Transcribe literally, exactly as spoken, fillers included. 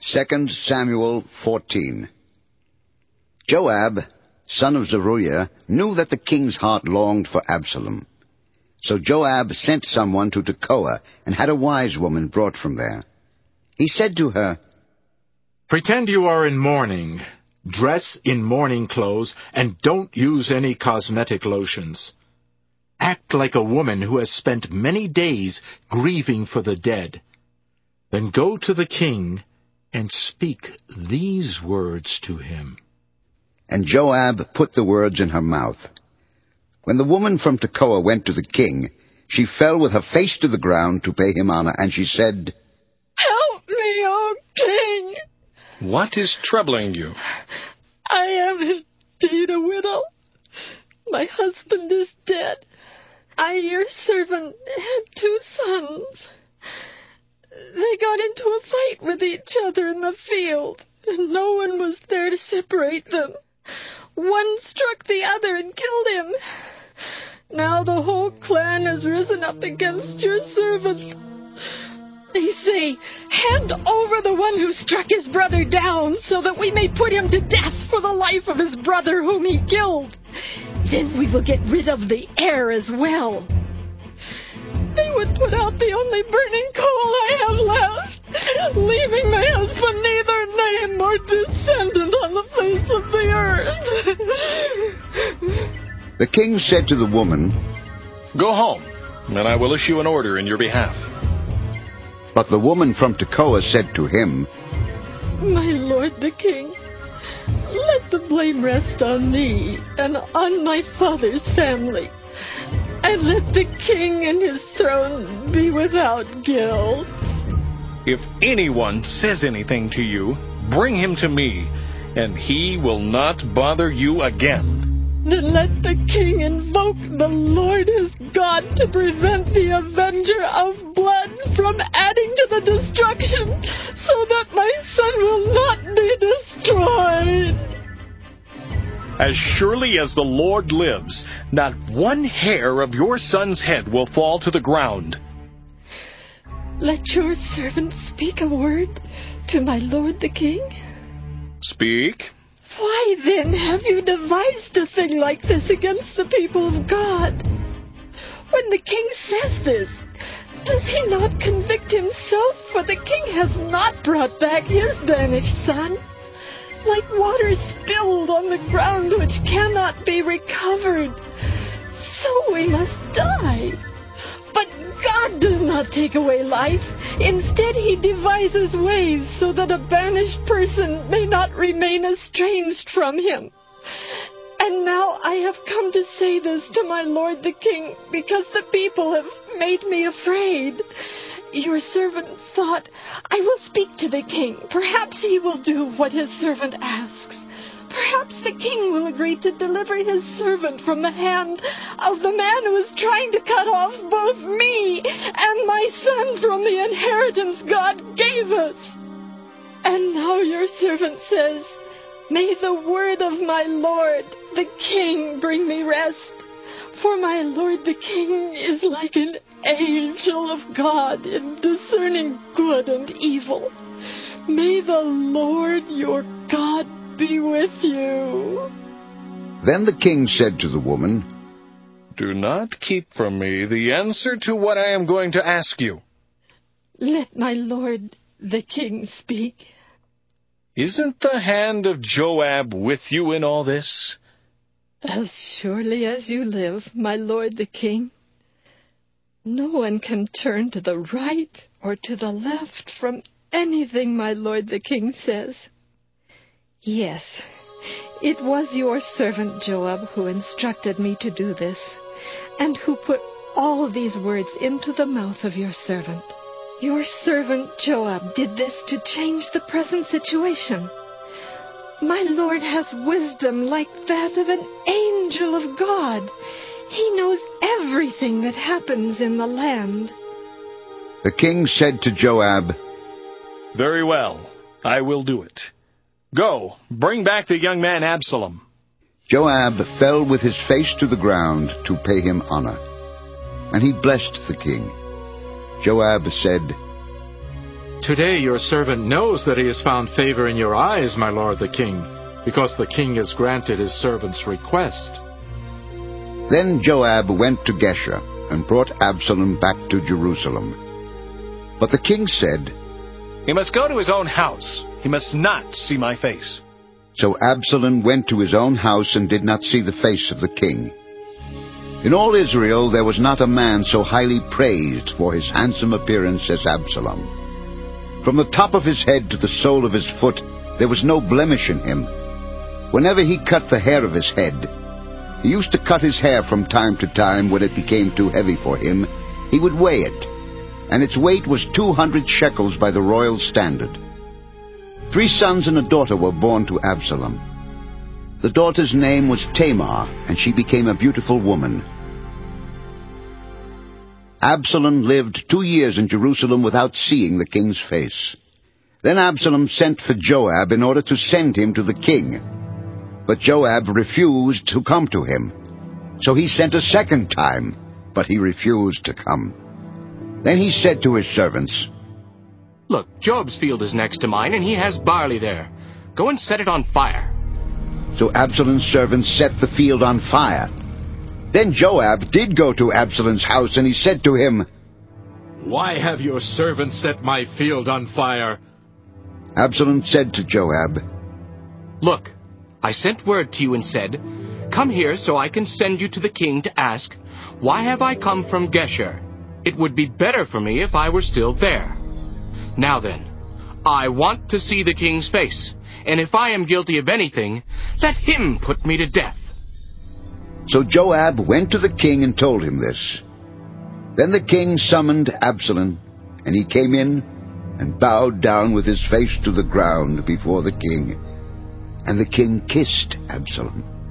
Second Samuel fourteen. Joab, son of Zeruiah, knew that the king's heart longed for Absalom. So Joab sent someone to Tekoa and had a wise woman brought from there. He said to her, "Pretend you are in mourning. Dress in mourning clothes, and don't use any cosmetic lotions. Act like a woman who has spent many days grieving for the dead. Then go to the king and speak these words to him." And Joab put the words in her mouth. When the woman from Tekoa went to the king, she fell with her face to the ground to pay him honor, and she said, "Help me, O king! What is troubling you?" I am indeed a widow. My husband is dead. I, your servant, had two sons. They got into a fight with each other in the field, and no one was there to separate them. One struck the other and killed him. Now the whole clan has risen up against your servant. They say, "Hand over the one who struck his brother down, so that we may put him to death for the life of his brother whom he killed. Then we will get rid of the heir as well." They would put out the only burning coal I have left, leaving my husband neither name nor descendant on the face of the earth. The king said to the woman, "Go home, and I will issue an order in your behalf." But the woman from Tekoa said to him, "My lord the king, let the blame rest on me and on my father's family, and let the king and his throne be without guilt." If anyone says anything to you, bring him to me, and he will not bother you again. Then let the king invoke the Lord his God to prevent the avenger of blood from adding to the destruction, so that my son will not be destroyed. As surely as the Lord lives, not one hair of your son's head will fall to the ground. Let your servant speak a word to my lord the king. Speak. Why then have you devised a thing like this against the people of God? When the king says this, does he not convict himself? For the king has not brought back his banished son. Like water spilled on the ground which cannot be recovered, so we must die. But God does not take away life. Instead, he devises ways so that a banished person may not remain estranged from him. And now I have come to say this to my lord the king, because the people have made me afraid. Your servant thought, I will speak to the king. Perhaps he will do what his servant asks. Perhaps the king will agree to deliver his servant from the hand of the man who is trying to cut off both me and my son from the inheritance God gave us. And now your servant says, may the word of my lord, the king, bring me rest. For my lord the king is like an angel of God in discerning good and evil. May the Lord your God be with you. Then the king said to the woman, Do not keep from me the answer to what I am going to ask you. Let my lord the king speak. Isn't the hand of Joab with you in all this? As surely as you live, my lord the king. No one can turn to the right or to the left from anything my lord the king says. Yes, it was your servant Joab who instructed me to do this, and who put all these words into the mouth of your servant. Your servant Joab did this to change the present situation. My lord has wisdom like that of an angel of God. He knows everything that happens in the land. The king said to Joab, Very well, I will do it. Go, bring back the young man Absalom. Joab fell with his face to the ground to pay him honor, and he blessed the king. Joab said, Today your servant knows that he has found favor in your eyes, my lord the king, because the king has granted his servant's request." Then Joab went to Geshur and brought Absalom back to Jerusalem. But the king said, "He must go to his own house. He must not see my face." So Absalom went to his own house and did not see the face of the king. In all Israel there was not a man so highly praised for his handsome appearance as Absalom. From the top of his head to the sole of his foot, there was no blemish in him. Whenever he cut the hair of his head, he used to cut his hair from time to time when it became too heavy for him. He would weigh it, and its weight was two hundred shekels by the royal standard. Three sons and a daughter were born to Absalom. The daughter's name was Tamar, and she became a beautiful woman. Absalom lived two years in Jerusalem without seeing the king's face. Then Absalom sent for Joab in order to send him to the king. But Joab refused to come to him. So he sent a second time, but he refused to come. Then he said to his servants, "Look, Joab's field is next to mine, and he has barley there. Go and set it on fire." So Absalom's servants set the field on fire. Then Joab did go to Absalom's house, and he said to him, "Why have your servants set my field on fire?" Absalom said to Joab, "Look, I sent word to you and said, 'Come here so I can send you to the king to ask, why have I come from Geshur? It would be better for me if I were still there.' Now then, I want to see the king's face, and if I am guilty of anything, let him put me to death." So Joab went to the king and told him this. Then the king summoned Absalom, and he came in and bowed down with his face to the ground before the king. And the king kissed Absalom.